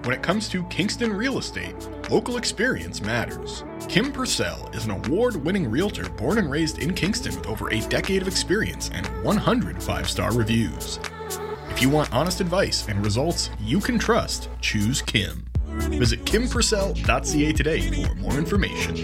When it comes to Kingston real estate, local experience matters. Kim Purcell is an award-winning realtor born and raised in Kingston with over a decade of experience and 100 five-star reviews. If you want honest advice and results you can trust, choose Kim. Visit kimpurcell.ca today for more information.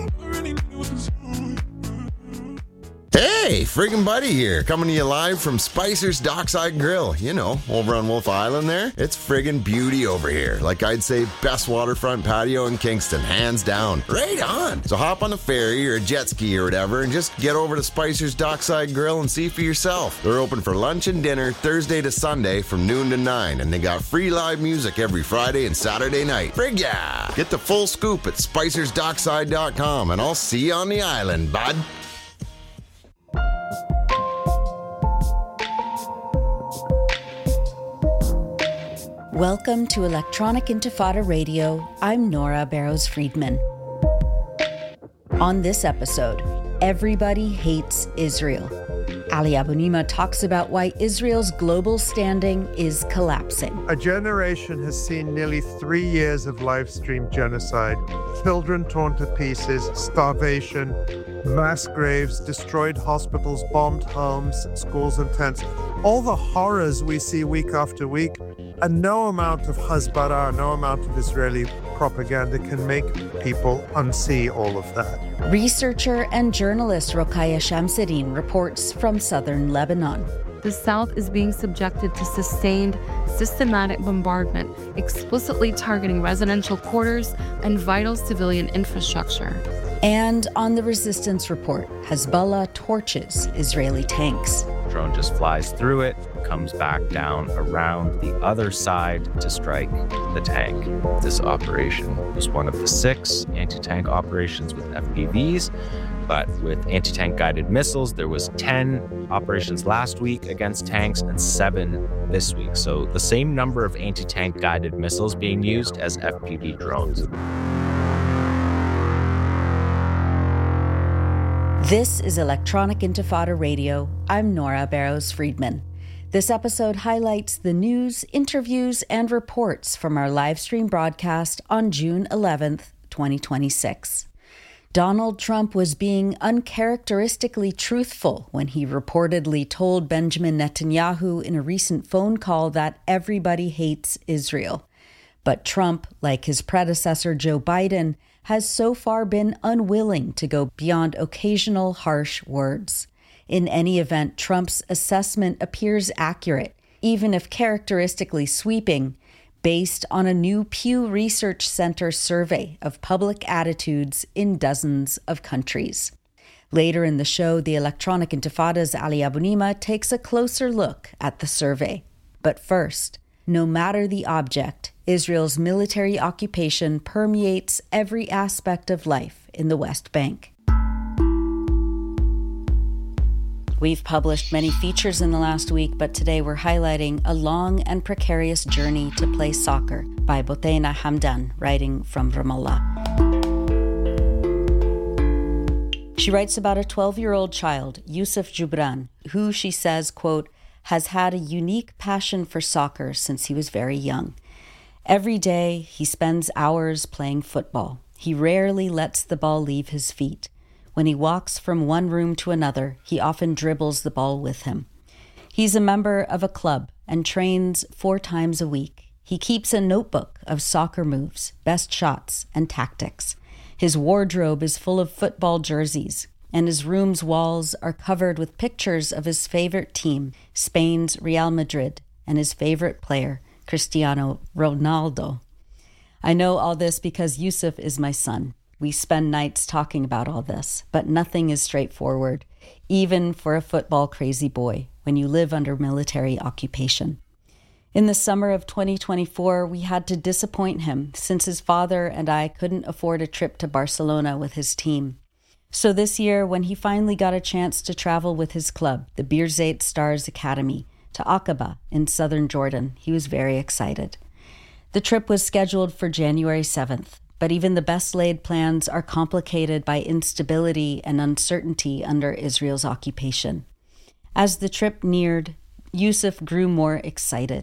Hey, friggin' Buddy here, coming to you live from Spicer's Dockside Grill. You know, over on Wolf Island there. It's friggin' beauty over here. Like I'd say, best waterfront patio in Kingston, hands down. Right on! So hop on a ferry or a jet ski or whatever and just get over to Spicer's Dockside Grill and see for yourself. They're open for lunch and dinner Thursday to Sunday from noon to 9, and they got free live music every Friday and Saturday night. Frig yeah! Get the full scoop at spicersdockside.com, and I'll see you on the island, bud. Welcome to Electronic Intifada Radio. I'm Nora Barrows-Friedman. On this episode, everybody hates Israel. Ali Abunimah talks about why Israel's global standing is collapsing. A generation has seen nearly 3 years of live-stream genocide, children torn to pieces, starvation, mass graves, destroyed hospitals, bombed homes, schools and tents. All the horrors we see week after week, and no amount of Hasbara, no amount of Israeli propaganda can make people unsee all of that. Researcher and journalist Rokhaya Shamsuddin reports from southern Lebanon. The South is being subjected to sustained, systematic bombardment, explicitly targeting residential quarters and vital civilian infrastructure. And on the Resistance Report, Hezbollah torches Israeli tanks. Drone just flies through it, comes back down around the other side to strike the tank. This operation was one of the 6 anti-tank operations with FPVs, but with anti-tank guided missiles, there was 10 operations last week against tanks and 7 this week. So the same number of anti-tank guided missiles being used as FPV drones. This is Electronic Intifada Radio. I'm Nora Barrows-Friedman. This episode highlights the news, interviews, and reports from our live stream broadcast on June 11th, 2026. Donald Trump was being uncharacteristically truthful when he reportedly told Benjamin Netanyahu in a recent phone call that everybody hates Israel. But Trump, like his predecessor Joe Biden, has so far been unwilling to go beyond occasional harsh words. In any event, Trump's assessment appears accurate, even if characteristically sweeping, based on a new Pew Research Center survey of public attitudes in dozens of countries. Later in the show, the Electronic Intifada's Ali Abunimah takes a closer look at the survey. But first, no matter the object, Israel's military occupation permeates every aspect of life in the West Bank. We've published many features in the last week, but today we're highlighting a long and precarious journey to play soccer by Boteina Hamdan, writing from Ramallah. She writes about a 12-year-old child, Yusuf Jubran, who, she says, quote, has had a unique passion for soccer since he was very young. Every day, he spends hours playing football. He rarely lets the ball leave his feet. When he walks from one room to another, he often dribbles the ball with him. He's a member of a club and trains 4 times a week. He keeps a notebook of soccer moves, best shots, and tactics. His wardrobe is full of football jerseys, and his room's walls are covered with pictures of his favorite team, Spain's Real Madrid, and his favorite player, Cristiano Ronaldo. I know all this because Yusuf is my son. We spend nights talking about all this, but nothing is straightforward, even for a football-crazy boy, when you live under military occupation. In the summer of 2024, we had to disappoint him since his father and I couldn't afford a trip to Barcelona with his team. So this year, when he finally got a chance to travel with his club, the Birzeit Stars Academy, to Aqaba in southern Jordan, he was very excited. The trip was scheduled for January 7th, but even the best laid plans are complicated by instability and uncertainty under Israel's occupation. As the trip neared, Yusuf grew more excited.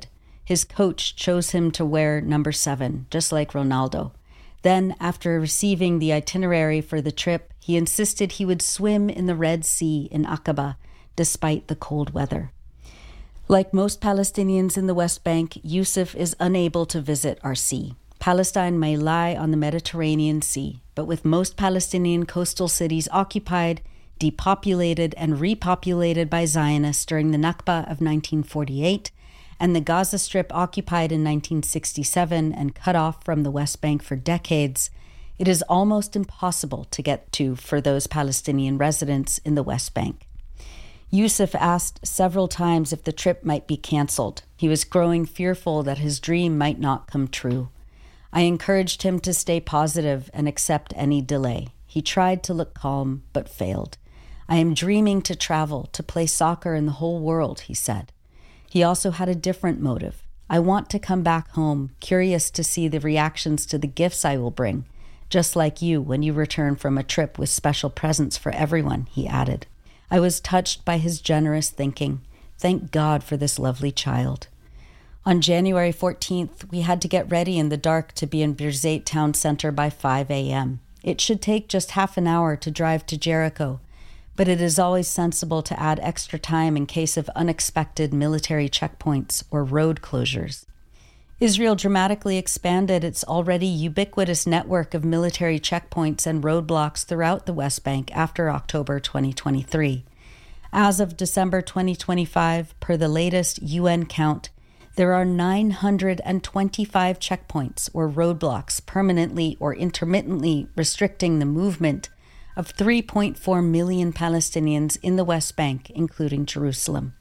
His coach chose him to wear number 7, just like Ronaldo. Then, after receiving the itinerary for the trip, he insisted he would swim in the Red Sea in Aqaba, despite the cold weather. Like most Palestinians in the West Bank, Yusuf is unable to visit our sea. Palestine may lie on the Mediterranean Sea, but with most Palestinian coastal cities occupied, depopulated, and repopulated by Zionists during the Nakba of 1948, and the Gaza Strip occupied in 1967 and cut off from the West Bank for decades, it is almost impossible to get to for those Palestinian residents in the West Bank. Yusuf asked several times if the trip might be canceled. He was growing fearful that his dream might not come true. I encouraged him to stay positive and accept any delay. He tried to look calm, but failed. I am dreaming to travel, to play soccer in the whole world, he said. He also had a different motive. I want to come back home, curious to see the reactions to the gifts I will bring, just like you when you return from a trip with special presents for everyone, he added. I was touched by his generous thinking. Thank God for this lovely child. On January 14th, we had to get ready in the dark to be in Birzeit town center by 5 a.m. It should take just half an hour to drive to Jericho, but it is always sensible to add extra time in case of unexpected military checkpoints or road closures. Israel dramatically expanded its already ubiquitous network of military checkpoints and roadblocks throughout the West Bank after October 2023. As of December 2025, per the latest UN count, there are 925 checkpoints or roadblocks permanently or intermittently restricting the movement of 3.4 million Palestinians in the West Bank, including Jerusalem.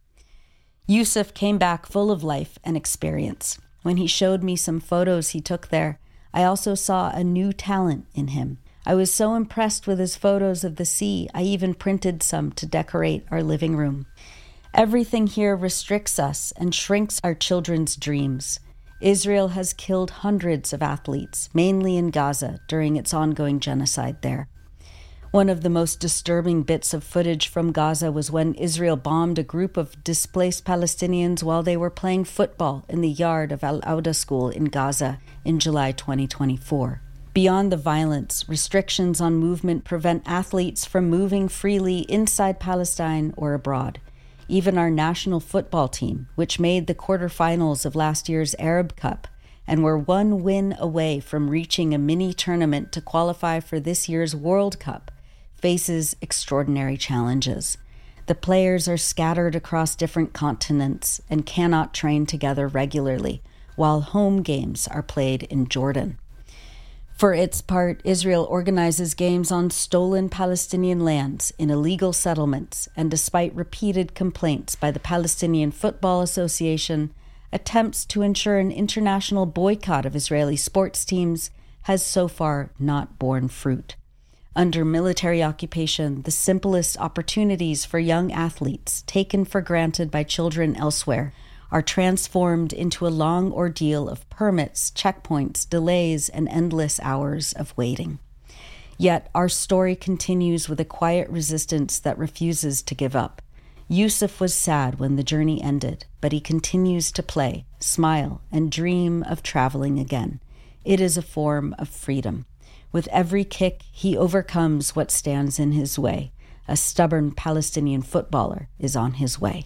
Yusuf came back full of life and experience. When he showed me some photos he took there, I also saw a new talent in him. I was so impressed with his photos of the sea, I even printed some to decorate our living room. Everything here restricts us and shrinks our children's dreams. Israel has killed hundreds of athletes, mainly in Gaza, during its ongoing genocide there. One of the most disturbing bits of footage from Gaza was when Israel bombed a group of displaced Palestinians while they were playing football in the yard of Al-Auda School in Gaza in July 2024. Beyond the violence, restrictions on movement prevent athletes from moving freely inside Palestine or abroad. Even our national football team, which made the quarterfinals of last year's Arab Cup and were one win away from reaching a mini tournament to qualify for this year's World Cup, faces extraordinary challenges. The players are scattered across different continents and cannot train together regularly, while home games are played in Jordan. For its part, Israel organizes games on stolen Palestinian lands in illegal settlements, and despite repeated complaints by the Palestinian Football Association, attempts to ensure an international boycott of Israeli sports teams has so far not borne fruit. Under military occupation, the simplest opportunities for young athletes, taken for granted by children elsewhere, are transformed into a long ordeal of permits, checkpoints, delays, and endless hours of waiting. Yet our story continues with a quiet resistance that refuses to give up. Yusuf was sad when the journey ended, but he continues to play, smile, and dream of traveling again. It is a form of freedom. With every kick, he overcomes what stands in his way. A stubborn Palestinian footballer is on his way.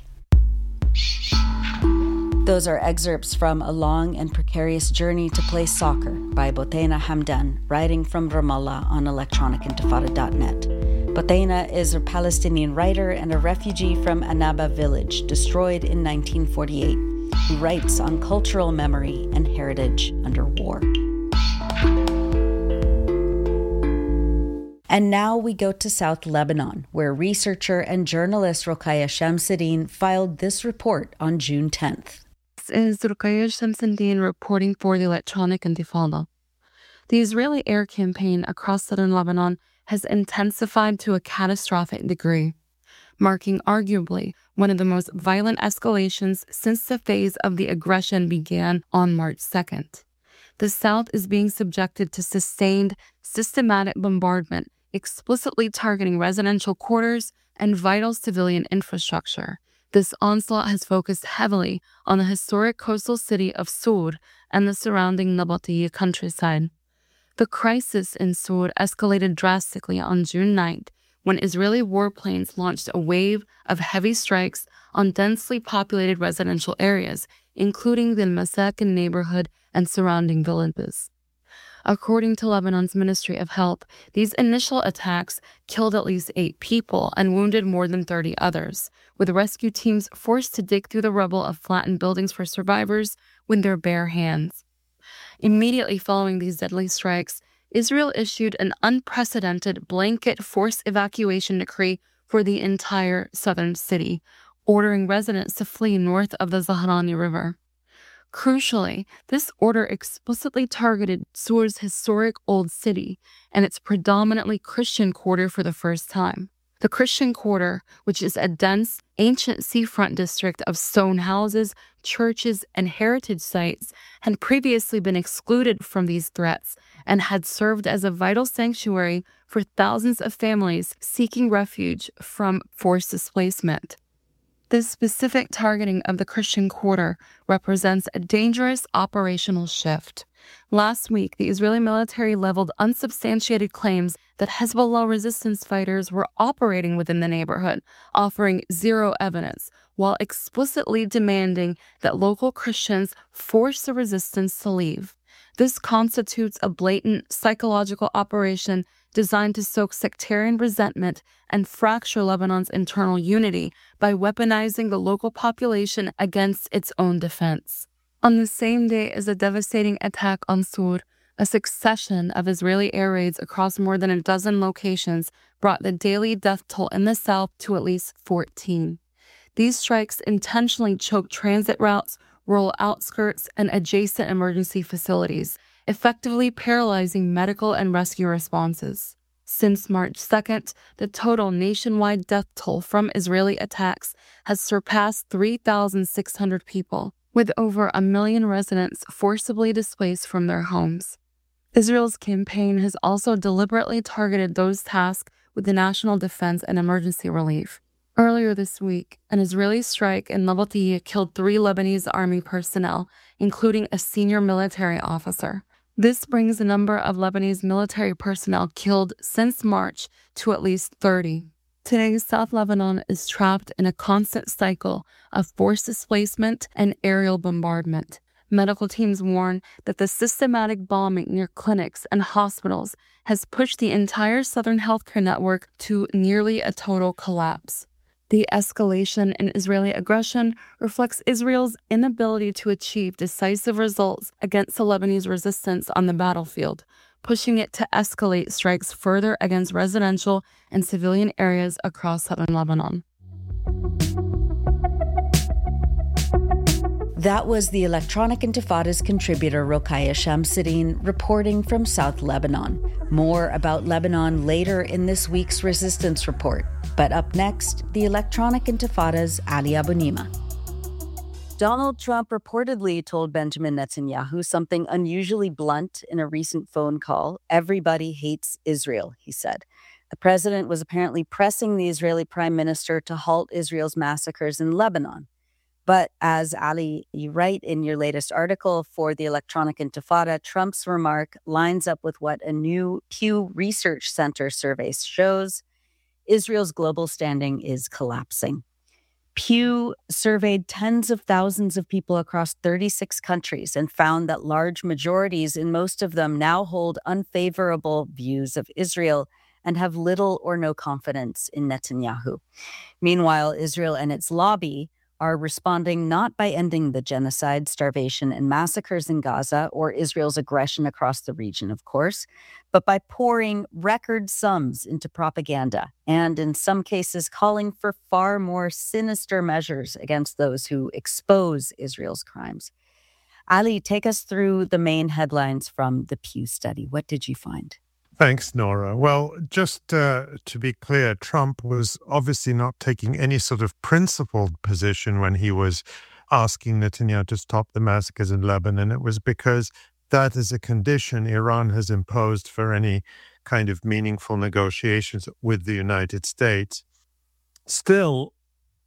Those are excerpts from A Long and Precarious Journey to Play Soccer by Boteina Hamdan, writing from Ramallah on electronicintifada.net. Boteina is a Palestinian writer and a refugee from Anaba village, destroyed in 1948, who writes on cultural memory and heritage under war. And now we go to South Lebanon, where researcher and journalist Rokhaya Shamsuddin filed this report on June 10th. This is Rokhaya Shamsuddin reporting for the Electronic Intifada. The Israeli air campaign across southern Lebanon has intensified to a catastrophic degree, marking arguably one of the most violent escalations since the phase of the aggression began on March 2nd. The south is being subjected to sustained, systematic bombardment, explicitly targeting residential quarters and vital civilian infrastructure, This onslaught has focused heavily on the historic coastal city of Sur and the surrounding Nabateeh countryside. The crisis in Sur escalated drastically on June 9th when Israeli warplanes launched a wave of heavy strikes on densely populated residential areas, including the Masakin neighborhood and surrounding villages. According to Lebanon's Ministry of Health, these initial attacks killed at least 8 people and wounded more than 30 others, with rescue teams forced to dig through the rubble of flattened buildings for survivors with their bare hands. Immediately following these deadly strikes, Israel issued an unprecedented blanket forced evacuation decree for the entire southern city, ordering residents to flee north of the Zahrani River. Crucially, this order explicitly targeted Sur's historic old city and its predominantly Christian quarter for the first time. The Christian Quarter, which is a dense, ancient seafront district of stone houses, churches, and heritage sites, had previously been excluded from these threats and had served as a vital sanctuary for thousands of families seeking refuge from forced displacement. This specific targeting of the Christian Quarter represents a dangerous operational shift. Last week, the Israeli military leveled unsubstantiated claims that Hezbollah resistance fighters were operating within the neighborhood, offering zero evidence, while explicitly demanding that local Christians force the resistance to leave. This constitutes a blatant psychological operation designed to soak sectarian resentment and fracture Lebanon's internal unity by weaponizing the local population against its own defense. On the same day as the devastating attack on Sur, a succession of Israeli air raids across more than a dozen locations brought the daily death toll in the south to at least 14. These strikes intentionally choked transit routes, rural outskirts, and adjacent emergency facilities, effectively paralyzing medical and rescue responses. Since March 2nd, the total nationwide death toll from Israeli attacks has surpassed 3,600 people, with over 1 million residents forcibly displaced from their homes. Israel's campaign has also deliberately targeted those tasked with the national defense and emergency relief. Earlier this week, an Israeli strike in Nabateeh killed 3 Lebanese army personnel, including a senior military officer. This brings the number of Lebanese military personnel killed since March to at least 30. Today, South Lebanon is trapped in a constant cycle of forced displacement and aerial bombardment. Medical teams warn that the systematic bombing near clinics and hospitals has pushed the entire southern healthcare network to nearly a total collapse. The escalation in Israeli aggression reflects Israel's inability to achieve decisive results against the Lebanese resistance on the battlefield, pushing it to escalate strikes further against residential and civilian areas across southern Lebanon. That was the Electronic Intifada's contributor Rokhaya Shamsuddin reporting from South Lebanon. More about Lebanon later in this week's Resistance Report. But up next, the Electronic Intifada's Ali Abunimah. Donald Trump reportedly told Benjamin Netanyahu something unusually blunt in a recent phone call. "Everybody hates Israel," he said. The president was apparently pressing the Israeli prime minister to halt Israel's massacres in Lebanon. But as Ali, you write in your latest article for the Electronic Intifada, Trump's remark lines up with what a new Pew Research Center survey shows. Israel's global standing is collapsing. Pew surveyed tens of thousands of people across 36 countries and found that large majorities in most of them now hold unfavorable views of Israel and have little or no confidence in Netanyahu. Meanwhile, Israel and its lobby are responding not by ending the genocide, starvation, and massacres in Gaza or Israel's aggression across the region, of course, but by pouring record sums into propaganda and, in some cases, calling for far more sinister measures against those who expose Israel's crimes. Ali, take us through the main headlines from the Pew study. What did you find? Thanks, Nora. Well, just to be clear, Trump was obviously not taking any sort of principled position when he was asking Netanyahu to stop the massacres in Lebanon. It was because that is a condition Iran has imposed for any kind of meaningful negotiations with the United States. Still,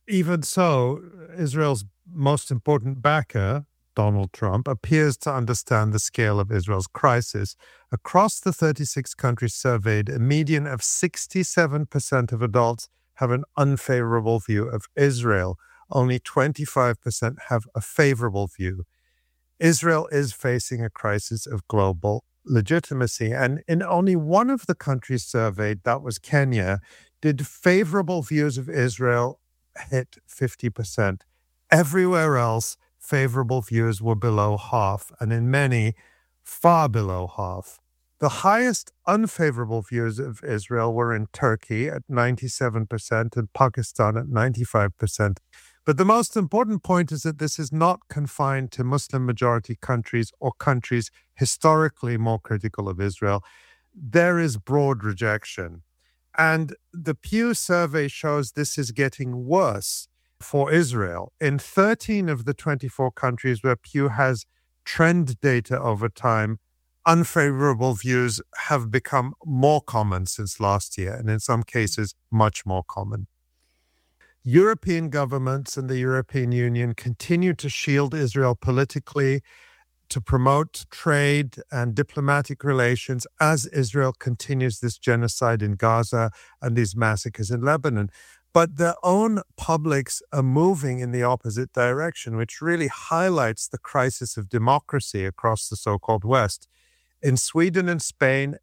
Even so, Israel's most important backer, Donald Trump, appears to understand the scale of Israel's crisis. Across the 36 countries surveyed, a median of 67% of adults have an unfavorable view of Israel. Only 25% have a favorable view. Israel is facing a crisis of global legitimacy. And in only one of the countries surveyed, that was Kenya, did favorable views of Israel hit 50%. Everywhere else, favorable views were below half, and in many, far below half. The highest unfavorable views of Israel were in Turkey at 97% and Pakistan at 95%. But the most important point is that this is not confined to Muslim-majority countries or countries historically more critical of Israel. There is broad rejection. And the Pew survey shows this is getting worse for Israel. In 13 of the 24 countries where Pew has trend data over time, unfavorable views have become more common since last year, and in some cases, much more common. European governments and the European Union continue to shield Israel politically, to promote trade and diplomatic relations as Israel continues this genocide in Gaza and these massacres in Lebanon. But their own publics are moving in the opposite direction, which really highlights the crisis of democracy across the so-called West. In Sweden and Spain,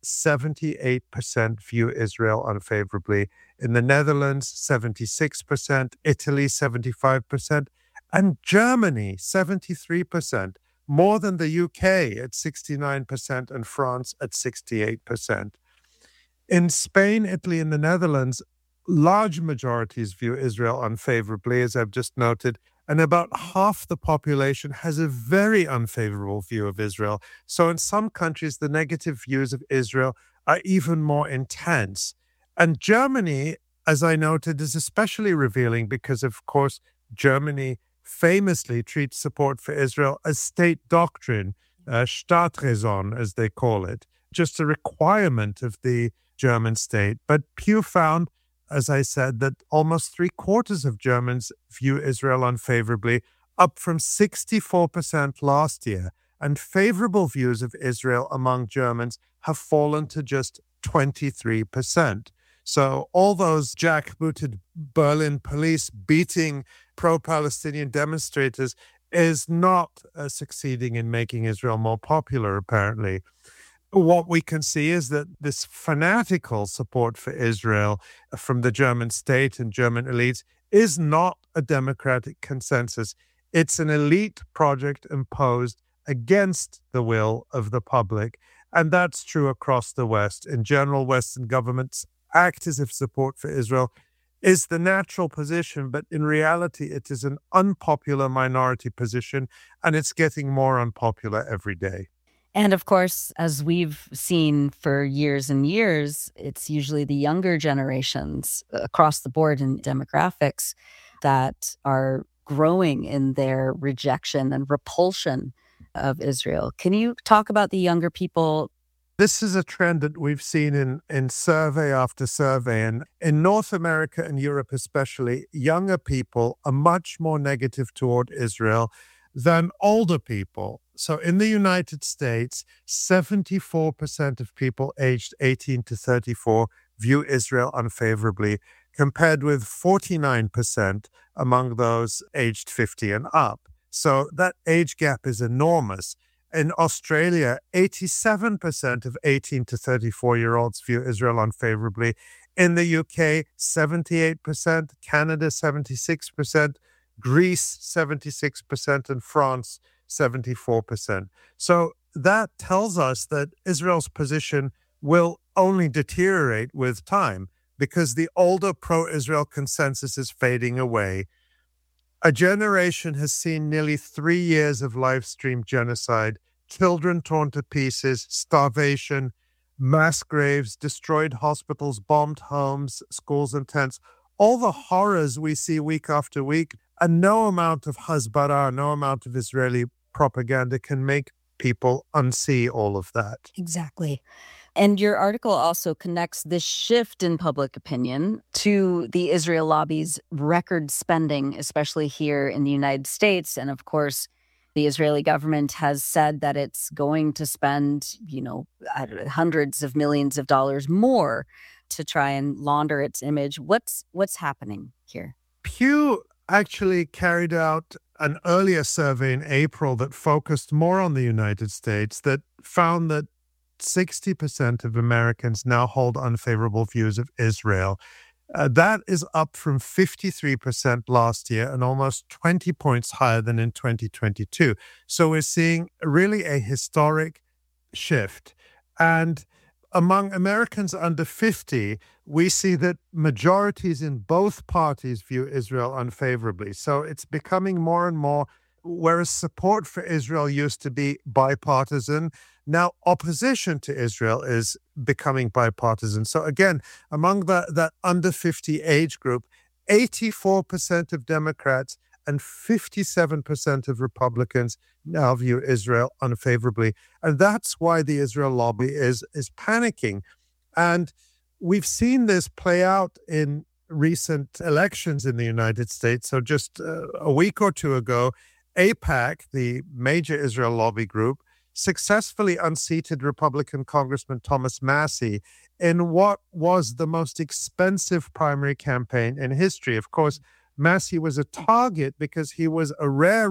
78% view Israel unfavorably. In the Netherlands, 76%, Italy, 75%, and Germany, 73%, more than the UK at 69% and France at 68%. In Spain, Italy, and the Netherlands, large majorities view Israel unfavorably, as I've just noted, and about half the population has a very unfavorable view of Israel. So in some countries, the negative views of Israel are even more intense. And Germany, as I noted, is especially revealing because, of course, Germany famously treats support for Israel as state doctrine, Staatsräson, as they call it, just a requirement of the German state. But Pew found, as I said, that almost 3/4 of Germans view Israel unfavorably, up from 64% last year. And favorable views of Israel among Germans have fallen to just 23%. So all those jackbooted Berlin police beating pro-Palestinian demonstrators is not succeeding in making Israel more popular, apparently. What we can see is that this fanatical support for Israel from the German state and German elites is not a democratic consensus. It's an elite project imposed against the will of the public. And that's true across the West. In general, Western governments act as if support for Israel is the natural position, but in reality, it is an unpopular minority position, and it's getting more unpopular every day. And of course, as we've seen for years and years, it's usually the younger generations across the board in demographics that are growing in their rejection and repulsion of Israel. Can you talk about the younger people? This is a trend that we've seen in survey after survey. And in North America and Europe especially, younger people are much more negative toward Israel than older people. So in the United States, 74% of people aged 18 to 34 view Israel unfavorably, compared with 49% among those aged 50 and up. So that age gap is enormous. In Australia, 87% of 18 to 34-year-olds view Israel unfavorably. In the UK, 78%, Canada, 76%, Greece, 76%, and France, 74%. So that tells us that Israel's position will only deteriorate with time because the older pro-Israel consensus is fading away. A generation has seen nearly 3 years of live-streamed genocide, children torn to pieces, starvation, mass graves, destroyed hospitals, bombed homes, schools and tents, all the horrors we see week after week, and no amount of hasbara, no amount of Israeli propaganda can make people unsee all of that. Exactly. And your article also connects this shift in public opinion to the Israel lobby's record spending, especially here in the United States. And of course, the Israeli government has said that it's going to spend, hundreds of millions of dollars more to try and launder its image. What's happening here? Pew actually carried out an earlier survey in April that focused more on the United States that found that 60% of Americans now hold unfavorable views of Israel. That is up from 53% last year and almost 20 points higher than in 2022. So we're seeing really a historic shift. And among Americans under 50, we see that majorities in both parties view Israel unfavorably. So it's becoming more and more, whereas support for Israel used to be bipartisan, now opposition to Israel is becoming bipartisan. So again, among that under 50 age group, 84% of Democrats and 57% of Republicans now view Israel unfavorably. And that's why the Israel lobby is panicking. And we've seen this play out in recent elections in the United States. So just a week or two ago, AIPAC, the major Israel lobby group, successfully unseated Republican Congressman Thomas Massie in what was the most expensive primary campaign in history. Of course, Massie was a target because he was a rare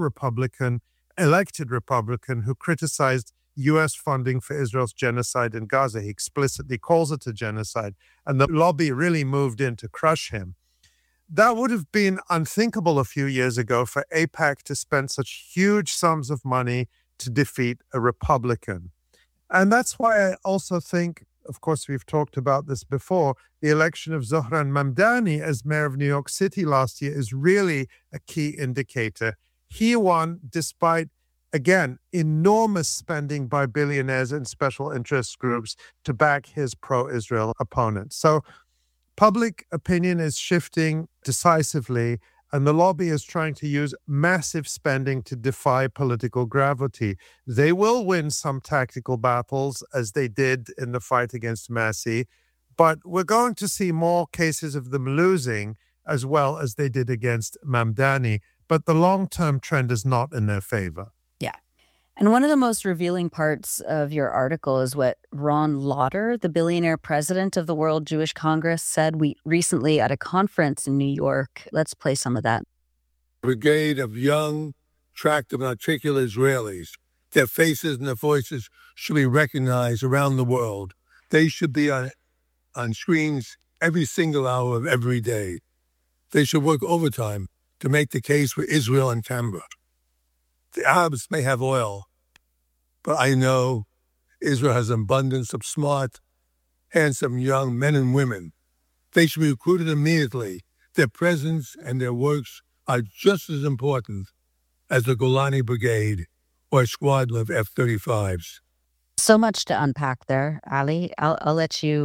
elected Republican who criticized U.S. funding for Israel's genocide in Gaza. He explicitly calls it a genocide, and the lobby really moved in to crush him. That would have been unthinkable a few years ago for AIPAC to spend such huge sums of money to defeat a Republican. And that's why I also think, of course, we've talked about this before, the election of Zohran Mamdani as mayor of New York City last year is really a key indicator. He won despite, again, enormous spending by billionaires and special interest groups to back his pro-Israel opponents. So public opinion is shifting decisively, and the lobby is trying to use massive spending to defy political gravity. They will win some tactical battles, as they did in the fight against Massie, but we're going to see more cases of them losing, as well as they did against Mamdani. But the long-term trend is not in their favor. Yeah. And one of the most revealing parts of your article is what Ron Lauder, the billionaire president of the World Jewish Congress, said recently at a conference in New York. Let's play some of that. Brigade of young, attractive, and articulate Israelis. Their faces and their voices should be recognized around the world. They should be on screens every single hour of every day. They should work overtime to make the case for Israel and Canberra. The Arabs may have oil, but I know Israel has an abundance of smart, handsome young men and women. They should be recruited immediately. Their presence and their works are just as important as the Golani Brigade or a squadron of F-35s. So much to unpack there, Ali. I'll let you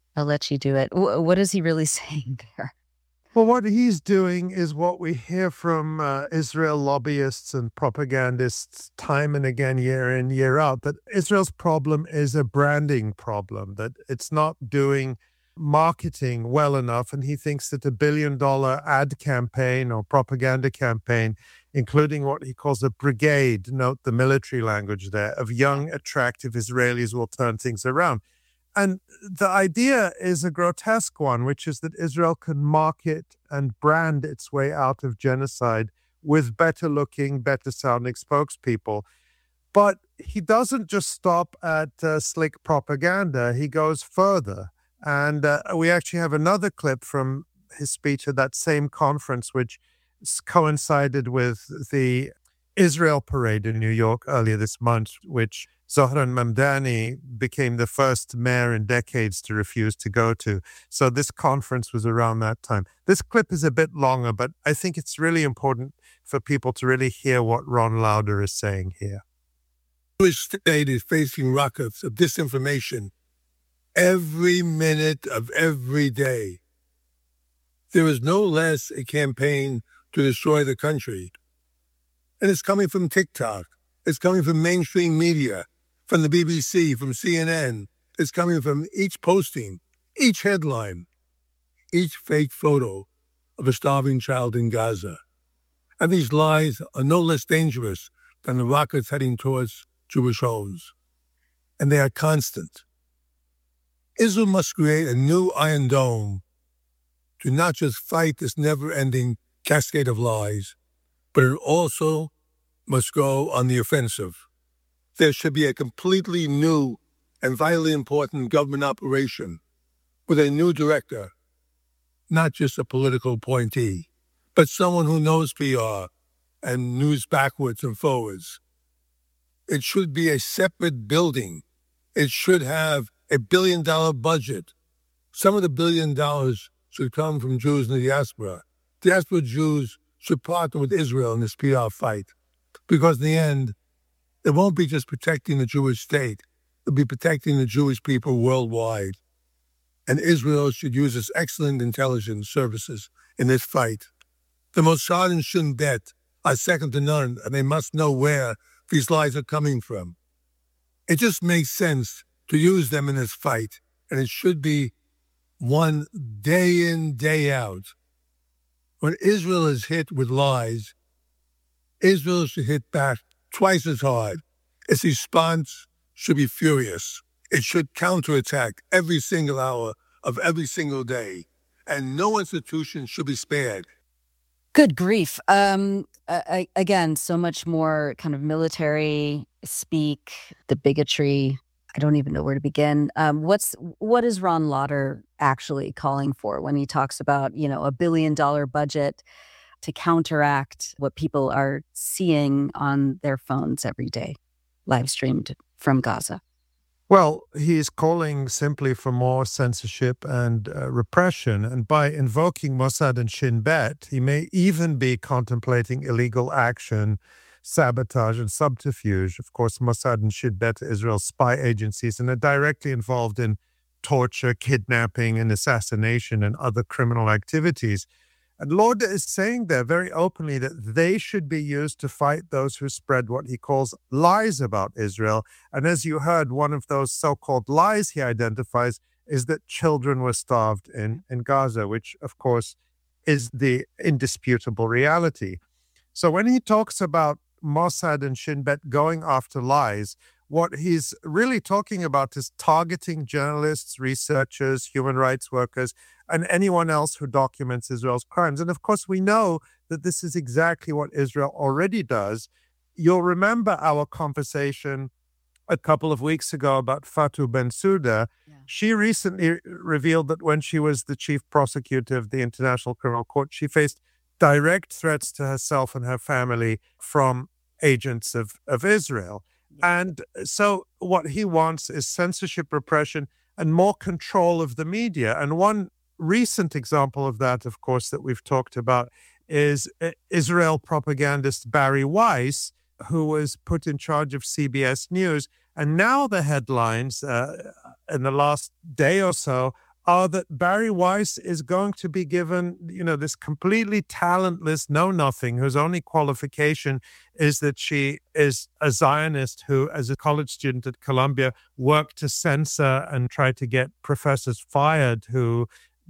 do it. What is he really saying there? Well, what he's doing is what we hear from Israel lobbyists and propagandists time and again, year in, year out, that Israel's problem is a branding problem, that it's not doing marketing well enough. And he thinks that $1 billion ad campaign or propaganda campaign, including what he calls a brigade, note the military language there, of young, attractive Israelis will turn things around. And the idea is a grotesque one, which is that Israel can market and brand its way out of genocide with better-looking, better-sounding spokespeople. But he doesn't just stop at slick propaganda. He goes further. And we actually have another clip from his speech at that same conference, which coincided with the Israel parade in New York earlier this month, which Zohran Mamdani became the first mayor in decades to refuse to go to. So this conference was around that time. This clip is a bit longer, but I think it's really important for people to really hear what Ron Lauder is saying here. The Jewish state is facing rockets of disinformation every minute of every day. There is no less a campaign to destroy the country. And it's coming from TikTok. It's coming from mainstream media, from the BBC, from CNN. is coming from each posting, each headline, each fake photo of a starving child in Gaza. And these lies are no less dangerous than the rockets heading towards Jewish homes. And they are constant. Israel must create a new Iron Dome to not just fight this never-ending cascade of lies, but it also must go on the offensive. There should be a completely new and vitally important government operation with a new director, not just a political appointee, but someone who knows PR and news backwards and forwards. It should be a separate building. It should have a $1 billion budget. Some of the $1 billion should come from Jews in the diaspora. Diaspora Jews should partner with Israel in this PR fight, because in the end, it won't be just protecting the Jewish state. It'll be protecting the Jewish people worldwide. And Israel should use its excellent intelligence services in this fight. The Mossad and Shin Bet are second to none, and they must know where these lies are coming from. It just makes sense to use them in this fight, and it should be one day in, day out. When Israel is hit with lies, Israel should hit back twice as hard. Its response should be furious. It should counterattack every single hour of every single day, and no institution should be spared. Good grief. Again, so much more kind of military speak, the bigotry. I don't even know where to begin. What is Ron Lauder actually calling for when he talks about, $1 billion budget to counteract what people are seeing on their phones every day, live streamed from Gaza? Well, he is calling simply for more censorship and repression. And by invoking Mossad and Shin Bet, he may even be contemplating illegal action, sabotage, and subterfuge. Of course, Mossad and Shin Bet are Israel's spy agencies and are directly involved in torture, kidnapping, and assassination and other criminal activities. And Lauder is saying there very openly that they should be used to fight those who spread what he calls lies about Israel. And as you heard, one of those so-called lies he identifies is that children were starved in Gaza, which, of course, is the indisputable reality. So when he talks about Mossad and Shin Bet going after lies, what he's really talking about is targeting journalists, researchers, human rights workers, and anyone else who documents Israel's crimes. And of course, we know that this is exactly what Israel already does. You'll remember our conversation a couple of weeks ago about Fatou Bensouda. Yeah. She recently revealed that when she was the chief prosecutor of the International Criminal Court, she faced direct threats to herself and her family from agents of Israel. And so what he wants is censorship, repression, and more control of the media. And one recent example of that, of course, that we've talked about is Israel propagandist Barry Weiss, who was put in charge of CBS News. And now the headlines in the last day or so are that Barry Weiss is going to be given, this completely talentless know-nothing whose only qualification is that she is a Zionist who, as a college student at Columbia, worked to censor and try to get professors fired who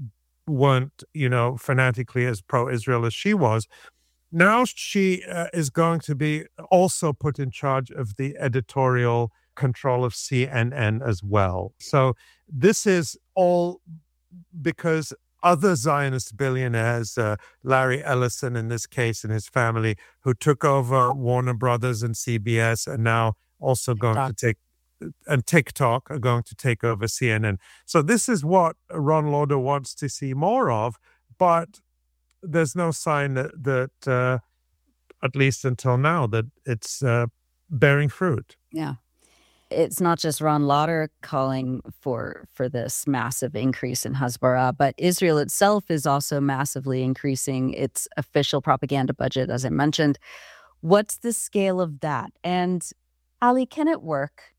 weren't, fanatically as pro-Israel as she was. Now she is going to be also put in charge of the editorial control of CNN as well. So this is all because other Zionist billionaires, Larry Ellison in this case and his family, who took over Warner Brothers and CBS, are now also going to take, and TikTok are going to take over CNN. So this is what Ron Lauder wants to see more of, but there's no sign that at least until now, that it's bearing fruit. Yeah. It's not just Ron Lauder calling for this massive increase in Hasbara, but Israel itself is also massively increasing its official propaganda budget, as I mentioned. What's the scale of that? And Ali, can it work?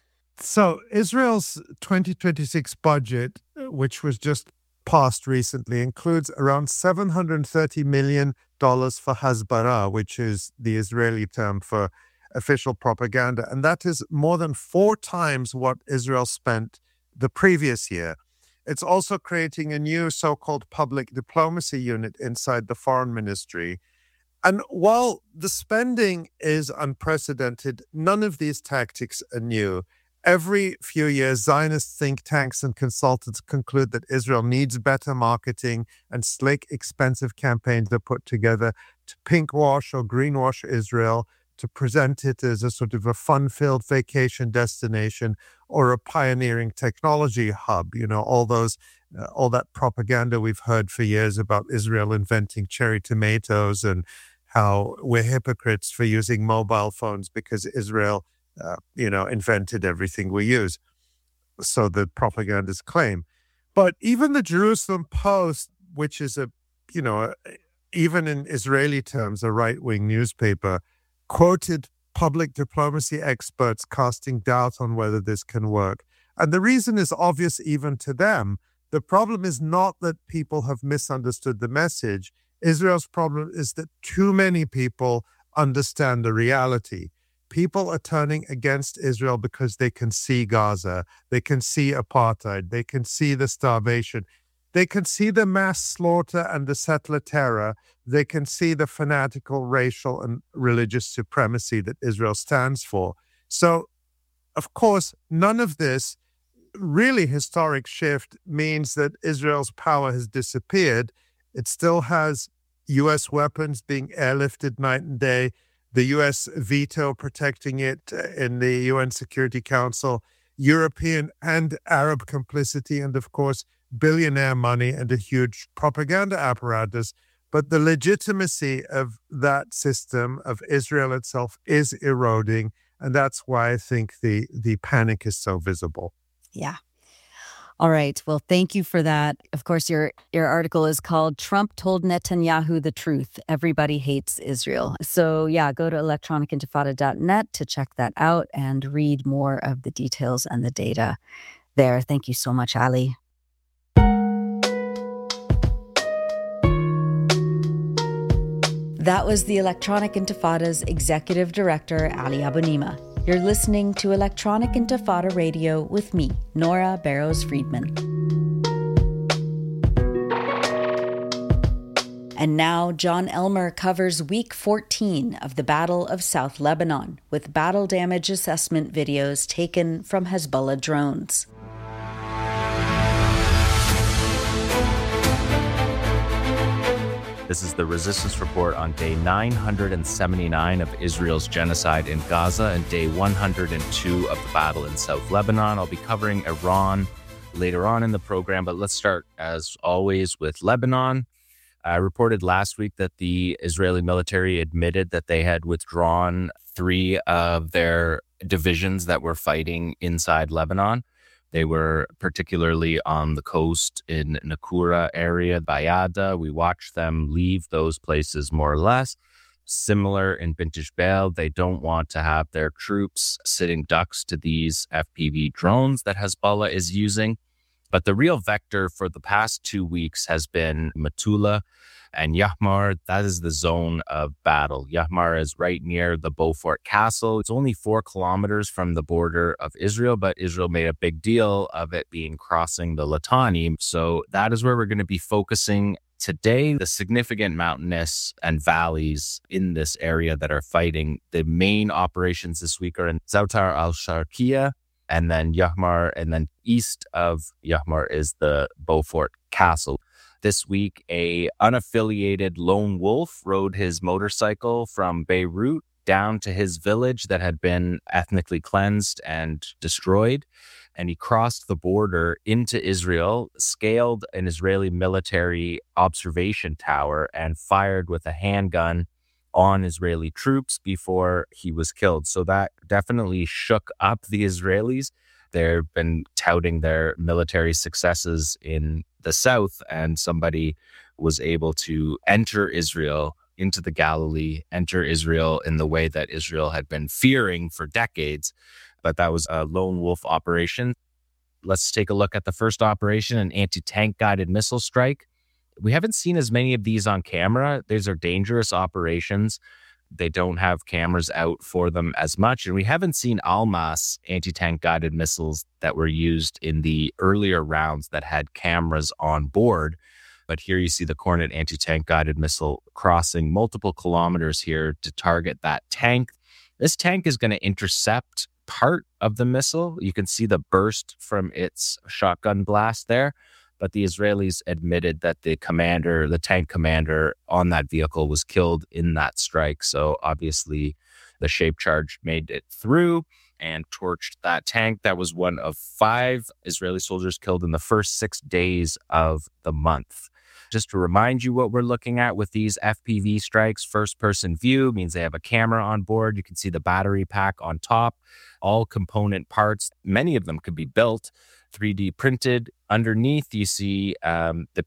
So Israel's 2026 budget, which was just passed recently, includes around $730 million for Hasbara, which is the Israeli term for official propaganda. And that is more than 4 times what Israel spent the previous year. It's also creating a new so-called public diplomacy unit inside the foreign ministry. And while the spending is unprecedented, none of these tactics are new. Every few years, Zionist think tanks and consultants conclude that Israel needs better marketing, and slick, expensive campaigns are put together to pinkwash or greenwash Israel, to present it as a sort of a fun-filled vacation destination or a pioneering technology hub. You know, all that propaganda we've heard for years about Israel inventing cherry tomatoes and how we're hypocrites for using mobile phones because Israel invented everything we use. So the propagandists claim. But even the Jerusalem Post, which is even in Israeli terms, a right-wing newspaper, quoted public diplomacy experts casting doubt on whether this can work. And the reason is obvious even to them. The problem is not that people have misunderstood the message. Israel's problem is that too many people understand the reality. People are turning against Israel because they can see Gaza, they can see apartheid, they can see the starvation, they can see the mass slaughter and the settler terror, they can see the fanatical racial and religious supremacy that Israel stands for. So, of course, none of this really historic shift means that Israel's power has disappeared. It still has U.S. weapons being airlifted night and day, the U.S. veto protecting it in the UN Security Council, European and Arab complicity, and of course, billionaire money and a huge propaganda apparatus. But the legitimacy of that system, of Israel itself, is eroding. And that's why I think the panic is so visible. Yeah. All right. Well, thank you for that. Of course, your article is called "Trump Told Netanyahu the Truth. Everybody Hates Israel." So yeah, go to electronicintifada.net to check that out and read more of the details and the data there. Thank you so much, Ali. That was the Electronic Intifada's Executive Director, Ali Abunimah. You're listening to Electronic Intifada Radio with me, Nora Barrows-Friedman. And now, John Elmer covers Week 14 of the Battle of South Lebanon with battle damage assessment videos taken from Hezbollah drones. This is the Resistance Report on day 979 of Israel's genocide in Gaza and day 102 of the battle in South Lebanon. I'll be covering Iran later on in the program, but let's start, as always, with Lebanon. I reported last week that the Israeli military admitted that they had withdrawn 3 of their divisions that were fighting inside Lebanon. They were particularly on the coast in Nakura area, Bayada. We watched them leave those places more or less. Similar in Bint Jbeil, they don't want to have their troops sitting ducks to these FPV drones that Hezbollah is using. But the real vector for the past 2 weeks has been Metula and Yahmar. That is the zone of battle. Yahmar is right near the Beaufort Castle. It's only 4 kilometers from the border of Israel, but Israel made a big deal of it being crossing the Litani. So that is where we're going to be focusing today, the significant mountainous and valleys in this area that are fighting. The main operations this week are in Zoutar al-Sharqiya, and then Yahmar, and then east of Yahmar is the Beaufort Castle. This week, a unaffiliated lone wolf rode his motorcycle from Beirut down to his village that had been ethnically cleansed and destroyed. And he crossed the border into Israel, scaled an Israeli military observation tower, and fired with a handgun on Israeli troops before he was killed. So that definitely shook up the Israelis. They've been touting their military successes in the south, and somebody was able to enter Israel into the Galilee, enter Israel in the way that Israel had been fearing for decades. But that was a lone wolf operation. Let's take a look at the first operation, an anti-tank guided missile strike. We haven't seen as many of these on camera. These are dangerous operations. They don't have cameras out for them as much. And we haven't seen Almas anti-tank guided missiles that were used in the earlier rounds that had cameras on board. But here you see the Kornet anti-tank guided missile crossing multiple kilometers here to target that tank. This tank is going to intercept part of the missile. You can see the burst from its shotgun blast there. But the Israelis admitted that the tank commander on that vehicle was killed in that strike. So obviously the shape charge made it through and torched that tank. That was one of 5 Israeli soldiers killed in the first 6 days of the month. Just to remind you what we're looking at with these FPV strikes, first-person view means they have a camera on board. You can see the battery pack on top, all component parts. Many of them could be built, 3D printed. Underneath, you see the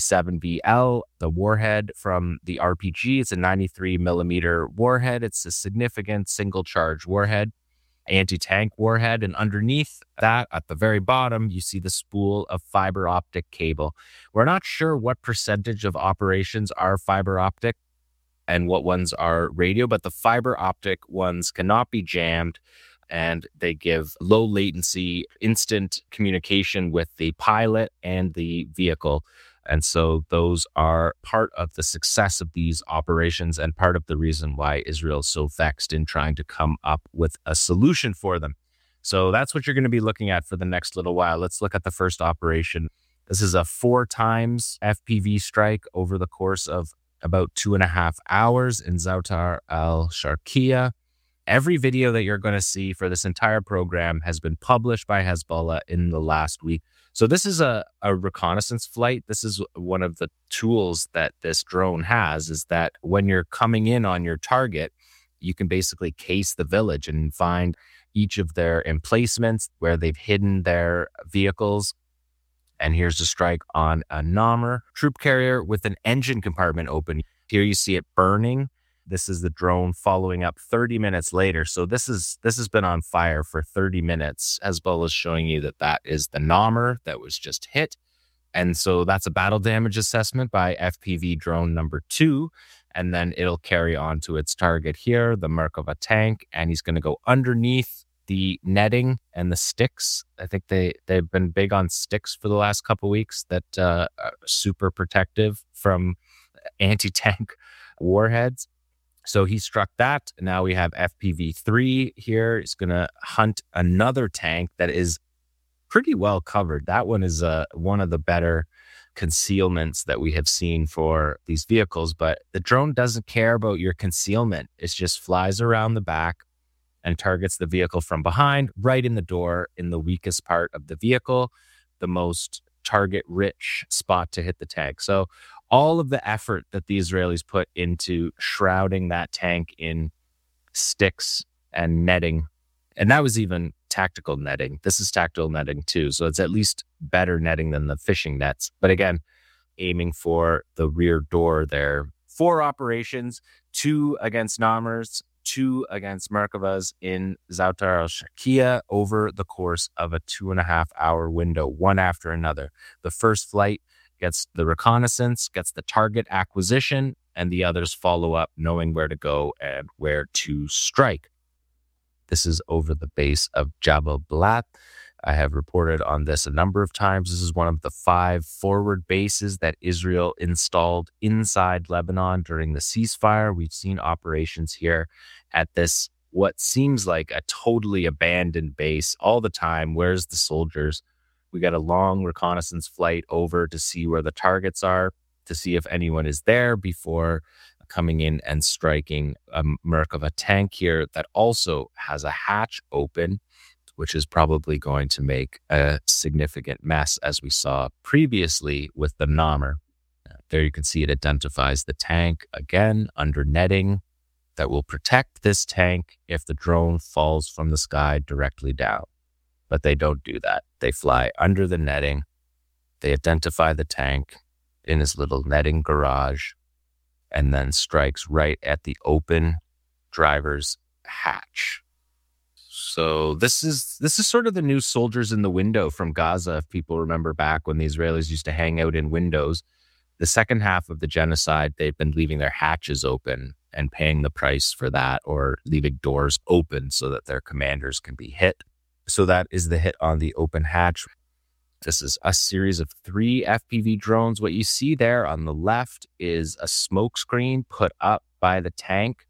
PG-7BL, the warhead from the RPG. It's a 93 millimeter warhead. It's a significant single-charge warhead, anti-tank warhead. And underneath that, at the very bottom, you see the spool of fiber optic cable. We're not sure what percentage of operations are fiber optic and what ones are radio, but the fiber optic ones cannot be jammed, and they give low latency, instant communication with the pilot and the vehicle. And so those are part of the success of these operations and part of the reason why Israel is so vexed in trying to come up with a solution for them. So that's what you're going to be looking at for the next little while. Let's look at the first operation. This is a 4 times FPV strike over the course of about 2.5 hours in Zautar al-Sharqiya. Every video that you're going to see for this entire program has been published by Hezbollah in the last week. So this is a reconnaissance flight. This is one of the tools that this drone has, is that when you're coming in on your target, you can basically case the village and find each of their emplacements where they've hidden their vehicles. And here's a strike on a Namr troop carrier with an engine compartment open. Here you see it burning. This is the drone following up 30 minutes later. So this has been on fire for 30 minutes. Hezbollah is showing you that is the Namr that was just hit. And so that's a battle damage assessment by FPV drone number 2. And then it'll carry on to its target here, the Merkava tank. And he's going to go underneath the netting and the sticks. I think they've been big on sticks for the last couple of weeks that are super protective from anti-tank warheads. So he struck that. Now we have FPV-3 here. He's going to hunt another tank that is pretty well covered. That one is one of the better concealments that we have seen for these vehicles. But the drone doesn't care about your concealment. It just flies around the back and targets the vehicle from behind, right in the door, in the weakest part of the vehicle, the most target-rich spot to hit the tank. So all of the effort that the Israelis put into shrouding that tank in sticks and netting, and that was even tactical netting. This is tactical netting too, so it's at least better netting than the fishing nets. But again, aiming for the rear door there. 4 operations, 2 against Namrs, 2 against Merkavas in Zautar al-Sharqiya over the course of a 2.5 hour window, one after another. The first flight gets the reconnaissance, gets the target acquisition, and the others follow up knowing where to go and where to strike. This is over the base of Jabal Balat. I have reported on this a number of times. This is one of the 5 forward bases that Israel installed inside Lebanon during the ceasefire. We've seen operations here at this, what seems like a totally abandoned base all the time. Where's the soldiers? We got a long reconnaissance flight over to see where the targets are, to see if anyone is there before coming in and striking a Merkava tank here that also has a hatch open, which is probably going to make a significant mess, as we saw previously with the Namr. There you can see it identifies the tank, again, under netting that will protect this tank if the drone falls from the sky directly down. But they don't do that. They fly under the netting. They identify the tank in his little netting garage and then strikes right at the open driver's hatch. So this is sort of the new soldiers in the window from Gaza. If people remember back when the Israelis used to hang out in windows, The second half of the genocide, they've been leaving their hatches open and paying the price for that, or leaving doors open so that their commanders can be hit. So that is the hit on the open hatch. This is a series of 3 FPV drones. What you see there on the left is a smoke screen put up by the tank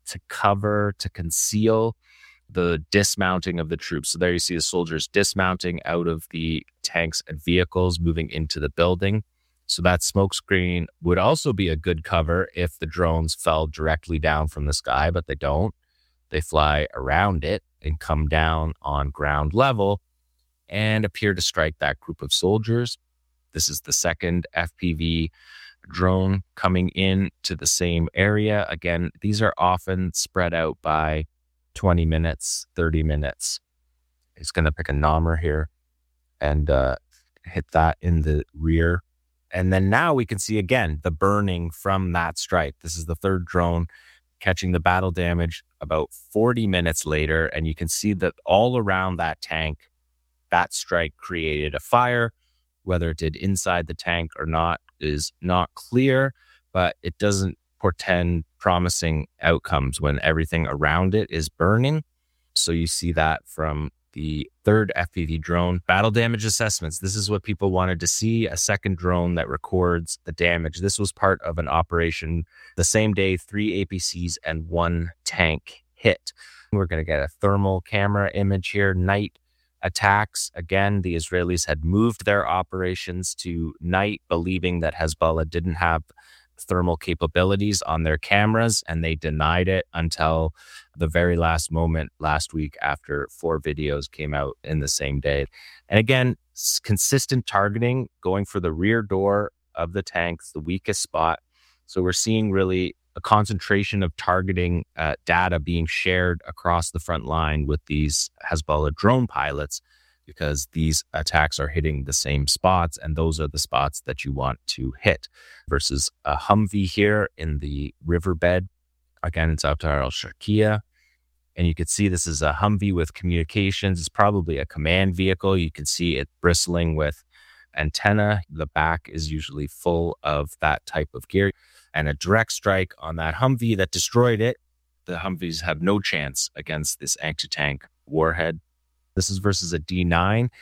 to conceal the dismounting of the troops. So there you see the soldiers dismounting out of the tanks and vehicles, moving into the building. So that smoke screen would also be a good cover if the drones fell directly down from the sky, but they don't. They fly around it and come down on ground level and appear to strike that group of soldiers. This is the second FPV drone coming in to the same area. Again, these are often spread out by 20 minutes, 30 minutes. He's going to pick a Nommer here and hit that in the rear. And then now we can see again the burning from that strike. This is the third drone catching the battle damage about 40 minutes later. And you can see that all around that tank, that strike created a fire. Whether it did inside the tank or not is not clear, but it doesn't portend promising outcomes when everything around it is burning. So you see that from the third FPV drone. Battle damage assessments. This is what people wanted to see, a second drone that records the damage. This was part of an operation the same day, 3 APCs and 1 tank hit. We're going to get a thermal camera image here. Night attacks. Again, the Israelis had moved their operations to night, believing that Hezbollah didn't have thermal capabilities on their cameras, and they denied it until the very last moment last week after 4 videos came out in the same day. And again, consistent targeting, going for the rear door of the tanks, the weakest spot. So we're seeing really a concentration of targeting data being shared across the front line with these Hezbollah drone pilots, because these attacks are hitting the same spots, and those are the spots that you want to hit. Versus a Humvee here in the riverbed. Again, it's Outar al-Sharqiya. And you can see this is a Humvee with communications. It's probably a command vehicle. You can see it bristling with antenna. The back is usually full of that type of gear. And a direct strike on that Humvee that destroyed it. The Humvees have no chance against this anti-tank warhead. This is versus a D9.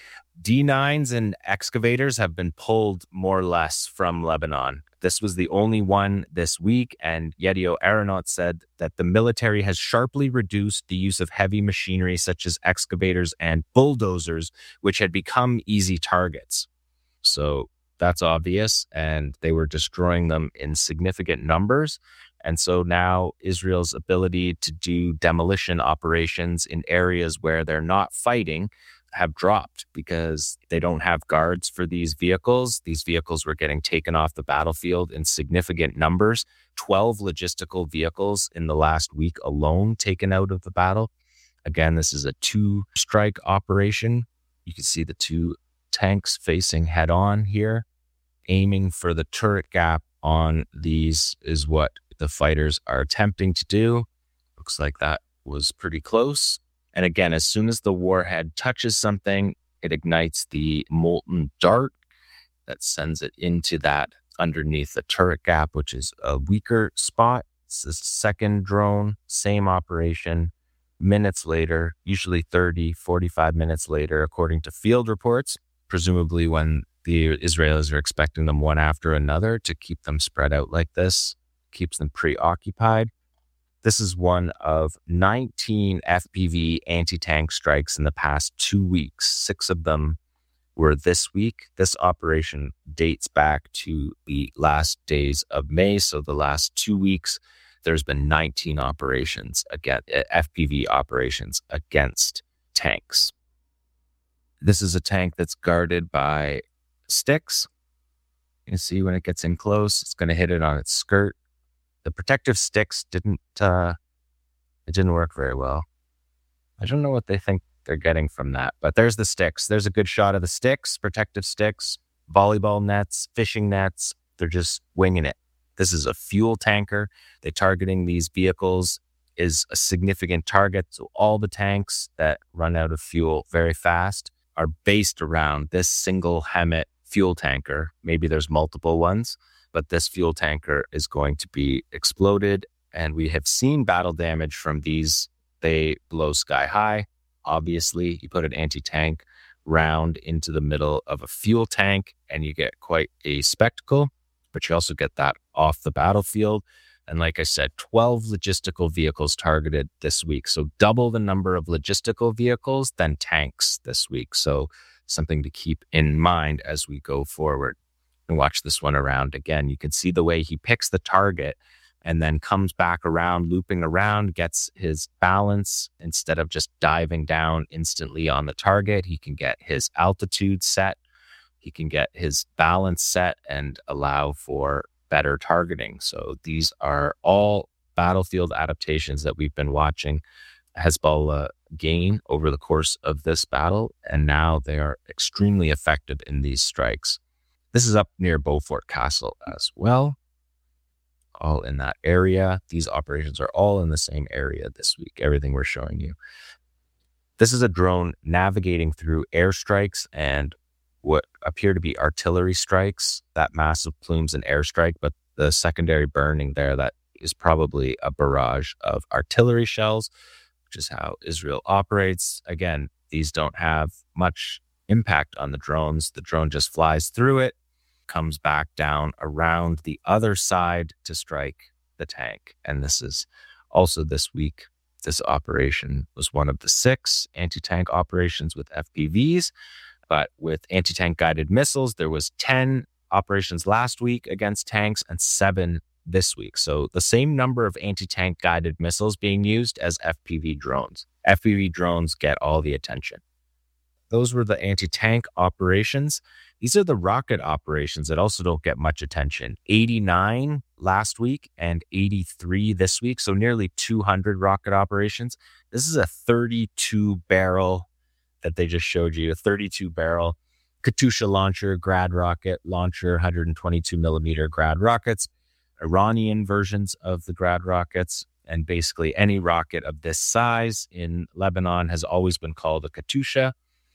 D9s and excavators have been pulled more or less from Lebanon. This was the only one this week, and Yedio Aeronaut said that the military has sharply reduced the use of heavy machinery such as excavators and bulldozers, which had become easy targets. So that's obvious, and they were destroying them in significant numbers. And so now Israel's ability to do demolition operations in areas where they're not fighting have dropped because they don't have guards for these vehicles. These vehicles were getting taken off the battlefield in significant numbers. 12 logistical vehicles in the last week alone taken out of the battle. Again, this is a 2-strike operation. You can see the 2 tanks facing head on here. Aiming for the turret gap on these is what the fighters are attempting to do. Looks like that was pretty close. And again, as soon as the warhead touches something, it ignites the molten dart that sends it into that underneath the turret gap, which is a weaker spot. It's the second drone, same operation. Minutes later, usually 30, 45 minutes later, according to field reports, presumably when the Israelis are expecting them one after another to keep them spread out like this, keeps them preoccupied. This is one of 19 FPV anti-tank strikes in the past 2 weeks. 6 of them were this week. This operation dates back to the last days of May. So the last 2 weeks, there's been 19 operations, FPV operations against tanks. This is a tank that's guarded by sticks. You can see when it gets in close, it's going to hit it on its skirt. The protective sticks didn't work very well. I don't know what they think they're getting from that, but there's the sticks. There's a good shot of the sticks, protective sticks, volleyball nets, fishing nets. They're just winging it. This is a fuel tanker. They're targeting these vehicles is a significant target. So all the tanks that run out of fuel very fast are based around this single HEMTT fuel tanker. Maybe there's multiple ones, but this fuel tanker is going to be exploded. And we have seen battle damage from these. They blow sky high. Obviously, you put an anti-tank round into the middle of a fuel tank and you get quite a spectacle, but you also get that off the battlefield. And like I said, 12 logistical vehicles targeted this week. So double the number of logistical vehicles than tanks this week. So something to keep in mind as we go forward. And watch this one around again. You can see the way he picks the target and then comes back around, looping around, gets his balance. Instead of just diving down instantly on the target, he can get his altitude set. He can get his balance set and allow for better targeting. So these are all battlefield adaptations that we've been watching Hezbollah gain over the course of this battle, and now they are extremely effective in these strikes. This is up near Beaufort Castle as well, all in that area. These operations are all in the same area this week, everything we're showing you. This is a drone navigating through airstrikes and what appear to be artillery strikes, that massive plumes and airstrike, but the secondary burning there, that is probably a barrage of artillery shells, which is how Israel operates. Again, these don't have much impact on the drones. The drone just flies through it, comes back down around the other side to strike the tank. And this is also this week. This operation was one of the 6 anti-tank operations with FPVs. But with anti-tank guided missiles, there was 10 operations last week against tanks and 7 this week. So the same number of anti-tank guided missiles being used as FPV drones. FPV drones get all the attention. Those were the anti-tank operations. These are the rocket operations that also don't get much attention. 89 last week and 83 this week. So nearly 200 rocket operations. This is a 32-barrel that they just showed you, a 32-barrel Katyusha launcher, Grad rocket launcher, 122 millimeter Grad rockets, Iranian versions of the Grad rockets, and basically any rocket of this size in Lebanon has always been called a Katyusha.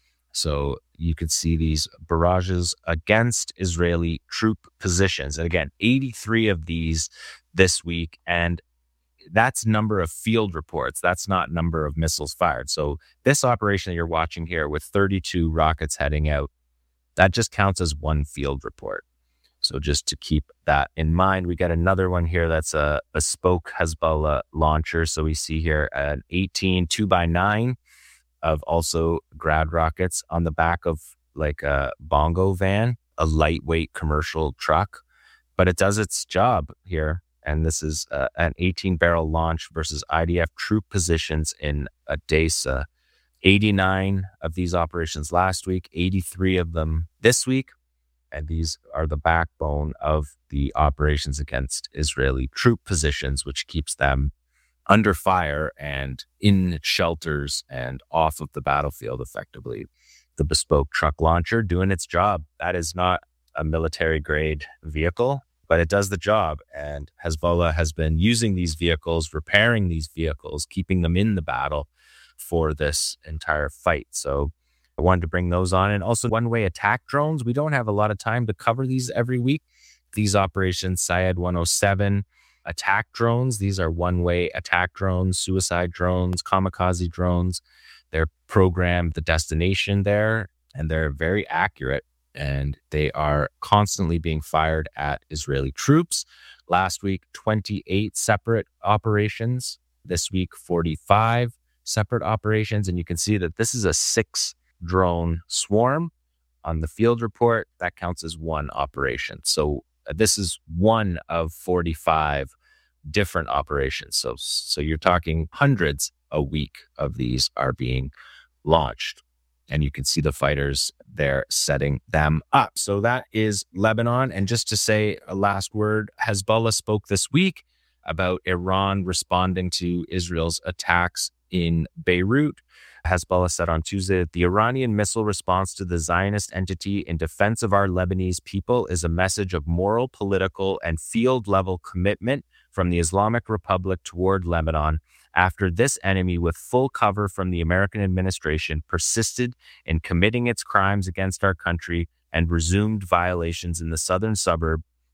So you could see these barrages against Israeli troop positions. And again, 83 of these this week, and that's number of field reports. That's not number of missiles fired. So this operation that you're watching here with 32 rockets heading out, that just counts as one field report. So just to keep that in mind, we got another one here that's a bespoke Hezbollah launcher. So we see here an 18 2x9 of also Grad rockets on the back of like a bongo van, a lightweight commercial truck, but it does its job here. And this is an 18-barrel launch versus IDF troop positions in Odessa. 89 of these operations last week, 83 of them this week. And these are the backbone of the operations against Israeli troop positions, which keeps them under fire and in shelters and off of the battlefield effectively. The bespoke truck launcher doing its job. That is not a military-grade vehicle, but it does the job. And Hezbollah has been using these vehicles, repairing these vehicles, keeping them in the battle for this entire fight. So I wanted to bring those on. And also one-way attack drones. We don't have a lot of time to cover these every week. These operations, Syed 107 attack drones. These are one-way attack drones, suicide drones, kamikaze drones. They're programmed the destination there, and they're very accurate. And they are constantly being fired at Israeli troops. Last week, 28 separate operations. This week, 45 separate operations. And you can see that this is a 6-drone swarm. On the field report, that counts as one operation. So this is one of 45 different operations. So you're talking hundreds a week of these are being launched. And you can see the fighters there setting them up. So that is Lebanon. And just to say a last word, Hezbollah spoke this week about Iran responding to Israel's attacks in Beirut. Hezbollah said on Tuesday that the Iranian missile response to the Zionist entity in defense of our Lebanese people is a message of moral, political, and field-level commitment from the Islamic Republic toward Lebanon after this enemy, with full cover from the American administration, persisted in committing its crimes against our country and resumed violations in the southern suburb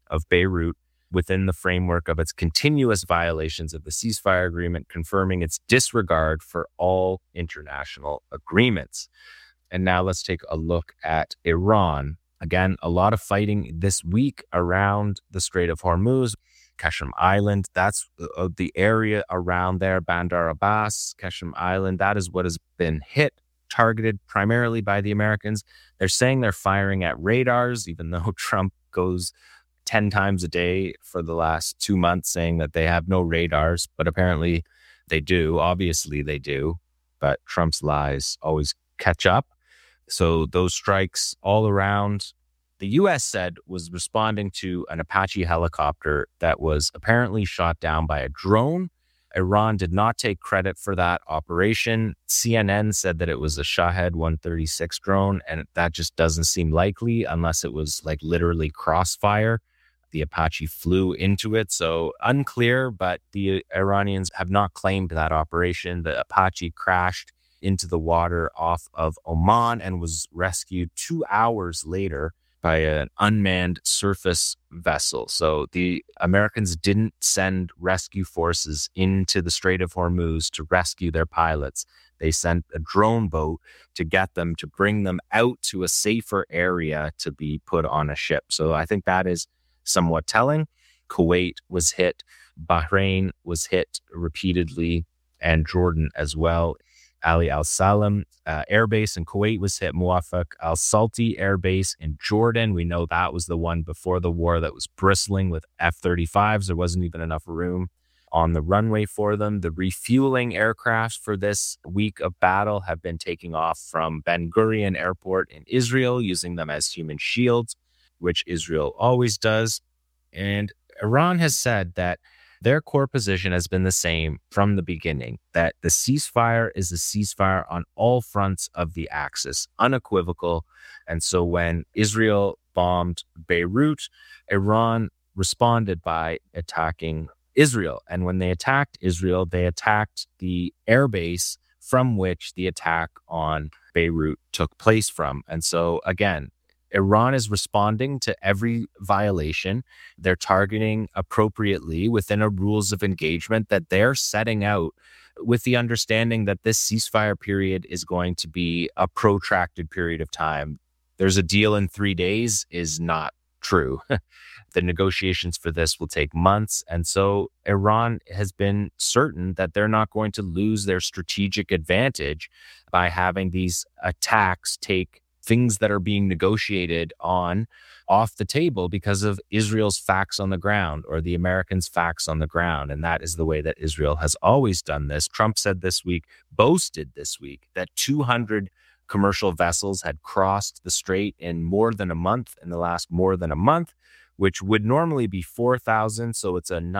of Beirut within the framework of its continuous violations of the ceasefire agreement, confirming its disregard for all international agreements. And now let's take a look at Iran. Again, a lot of fighting this week around the Strait of Hormuz. Qashm Island, that's the area around there, Bandar Abbas, Qashm Island, that is what has been hit, targeted primarily by the Americans. They're saying they're firing at radars, even though Trump goes 10 times a day for the last 2 months saying that they have no radars, but apparently they do. Obviously they do, but Trump's lies always catch up. So those strikes all around, the U.S. said was responding to an Apache helicopter that was apparently shot down by a drone. Iran did not take credit for that operation. CNN said that it was a Shahed 136 drone, and that just doesn't seem likely unless it was like literally crossfire. The Apache flew into it, so unclear, but the Iranians have not claimed that operation. The Apache crashed into the water off of Oman and was rescued 2 hours later by an unmanned surface vessel. So the Americans didn't send rescue forces into the Strait of Hormuz to rescue their pilots. They sent a drone boat to get them, to bring them out to a safer area to be put on a ship. So I think that is somewhat telling. Kuwait was hit, Bahrain was hit repeatedly, and Jordan as well. Ali al-Salam Air Base in Kuwait was hit. Muwafaq al-Salti Air Base in Jordan. We know that was the one before the war that was bristling with F-35s. There wasn't even enough room on the runway for them. The refueling aircraft for this week of battle have been taking off from Ben Gurion Airport in Israel, using them as human shields, which Israel always does. And Iran has said that their core position has been the same from the beginning, that the ceasefire is a ceasefire on all fronts of the axis, unequivocal. And so when Israel bombed Beirut, Iran responded by attacking Israel. And when they attacked Israel, they attacked the airbase from which the attack on Beirut took place from. And so again, Iran is responding to every violation. They're targeting appropriately within a rules of engagement that they're setting out, with the understanding that this ceasefire period is going to be a protracted period of time. There's a deal in 3 days is not true. The negotiations for this will take months. And so Iran has been certain that they're not going to lose their strategic advantage by having these attacks take things that are being negotiated on off the table because of Israel's facts on the ground, or the Americans' facts on the ground. And that is the way that Israel has always done this. Trump said this week, boasted this week, that 200 commercial vessels had crossed the strait in the last more than a month, which would normally be 4,000. So it's a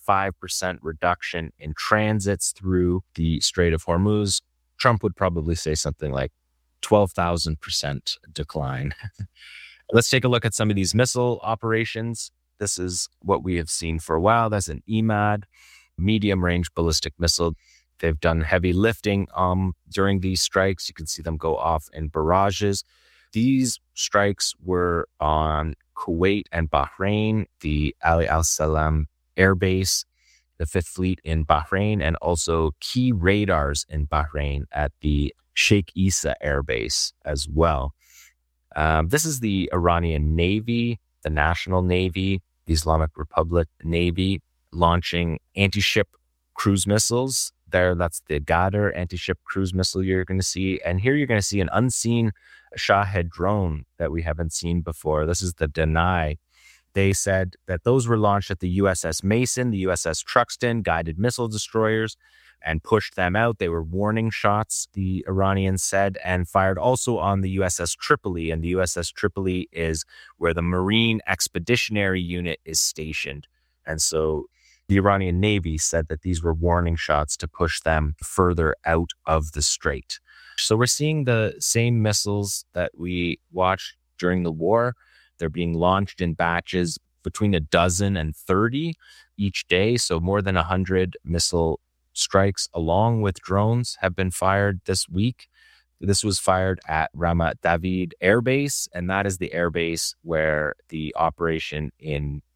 95% reduction in transits through the Strait of Hormuz. Trump would probably say something like 12,000% decline. Let's take a look at some of these missile operations. This is what we have seen for a while. That's an EMAD, medium-range ballistic missile. They've done heavy lifting during these strikes. You can see them go off in barrages. These strikes were on Kuwait and Bahrain, the Ali al-Salam Air Base, the Fifth Fleet in Bahrain, and also key radars in Bahrain at the Sheikh Issa Air Base as well. This is the Iranian Navy, the National Navy, the Islamic Republic Navy, launching anti-ship cruise missiles. There, that's the Ghadar anti-ship cruise missile you're going to see. And here you're going to see an unseen Shahed drone that we haven't seen before. This is the Denai. They said that those were launched at the USS Mason, the USS Truxtun, guided missile destroyers, and pushed them out. They were warning shots, the Iranians said, and fired also on the USS Tripoli. And the USS Tripoli is where the Marine Expeditionary Unit is stationed. And so the Iranian Navy said that these were warning shots to push them further out of the strait. So we're seeing the same missiles that we watched during the war. They're being launched in batches between 12 and 30 each day. So more than 100 missile strikes along with drones have been fired this week. This was fired at Ramat David Air Base, and that is the air base where the operation in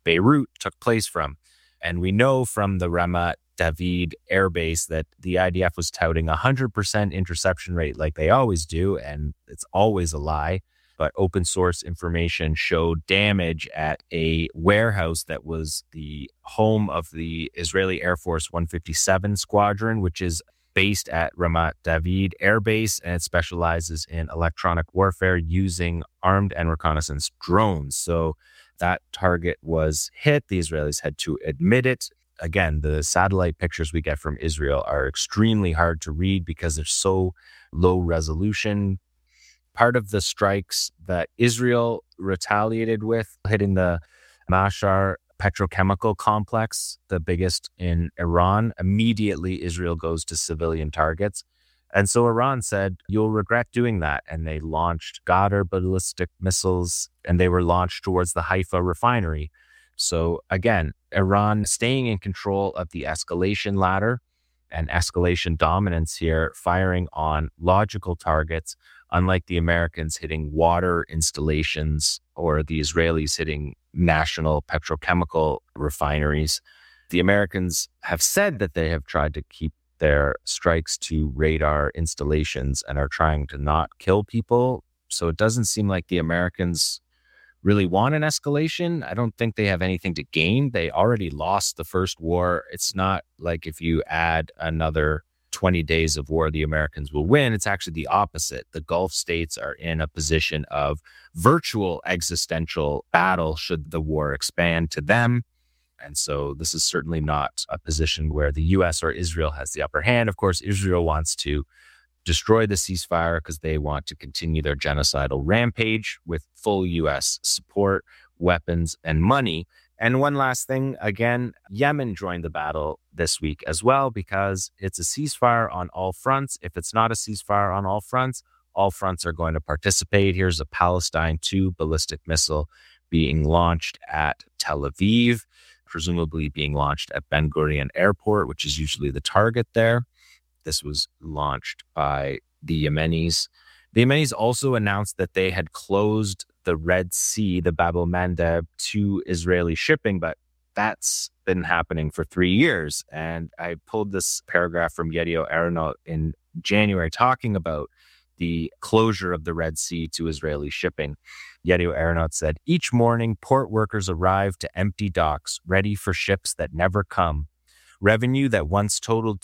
Beirut took place from. And we know from the Ramat David Air Base that the IDF was touting 100% interception rate like they always do, and it's always a lie. But open source information showed damage at a warehouse that was the home of the Israeli Air Force 157 Squadron, which is based at Ramat David Air Base, and it specializes in electronic warfare using armed and reconnaissance drones. So that target was hit. The Israelis had to admit it. Again, the satellite pictures we get from Israel are extremely hard to read because they're so low resolution. Part of the strikes that Israel retaliated with, hitting the Mashar petrochemical complex, the biggest in Iran, immediately Israel goes to civilian targets. And so Iran said, you'll regret doing that. And they launched Ghadar ballistic missiles, and they were launched towards the Haifa refinery. So again, Iran staying in control of the escalation ladder and escalation dominance here, firing on logical targets, unlike the Americans hitting water installations or the Israelis hitting national petrochemical refineries. The Americans have said that they have tried to keep their strikes to radar installations and are trying to not kill people. So it doesn't seem like the Americans really want an escalation. I don't think they have anything to gain. They already lost the first war. It's not like if you add another 20 days of war, the Americans will win. It's actually the opposite. The Gulf states are in a position of virtual existential battle should the war expand to them. And so this is certainly not a position where the U.S. or Israel has the upper hand. Of course, Israel wants to destroy the ceasefire because they want to continue their genocidal rampage with full U.S. support, weapons, and money. And one last thing, again, Yemen joined the battle this week as well because it's a ceasefire on all fronts. If it's not a ceasefire on all fronts are going to participate. Here's a Palestine 2 ballistic missile being launched at Tel Aviv, presumably being launched at Ben Gurion Airport, which is usually the target there. This was launched by the Yemenis. The Yemenis also announced that they had closed the Red Sea, the Bab el-Mandeb, to Israeli shipping, but that's been happening for 3 years. And I pulled this paragraph from Yedio Aeronaut in January talking about the closure of the Red Sea to Israeli shipping. Yedio Aeronaut said, each morning, port workers arrive to empty docks, ready for ships that never come. Revenue that once totaled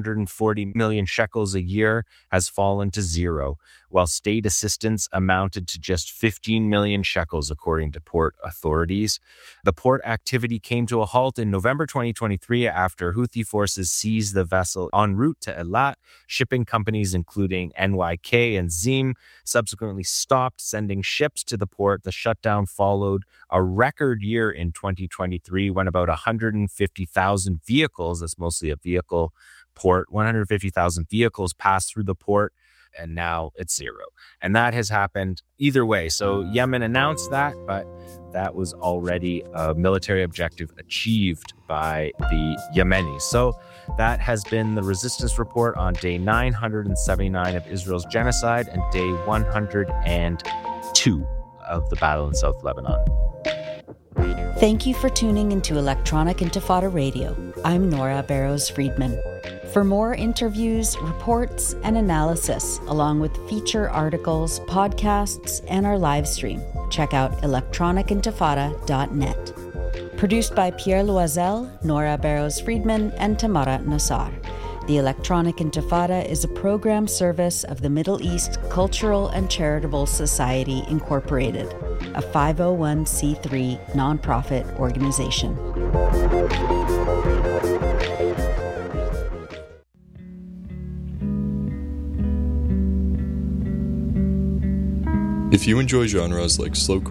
240 million shekels a year has fallen to zero, while state assistance amounted to just 15 million shekels, according to port authorities. The port activity came to a halt in November 2023 after Houthi forces seized the vessel en route to Eilat. Shipping companies, including NYK and Zim, subsequently stopped sending ships to the port. The shutdown followed a record year in 2023 when about 150,000 vehicles, that's mostly a vehicle port, 150,000 vehicles passed through the port, and now it's zero. And that has happened either way. So Yemen announced that, but that was already a military objective achieved by the Yemenis. So that has been the Resistance Report on day 979 of Israel's genocide and day 102 of the battle in South Lebanon. Thank you for tuning into Electronic Intifada Radio. I'm Nora Barrows-Friedman. For more interviews, reports, and analysis, along with feature articles, podcasts, and our live stream, check out electronicintifada.net. Produced by Pierre Loisel, Nora Barrows-Friedman, and Tamara Nassar. The Electronic Intifada is a program service of the Middle East Cultural and Charitable Society, Incorporated, a 501c3 nonprofit organization. If you enjoy genres like slow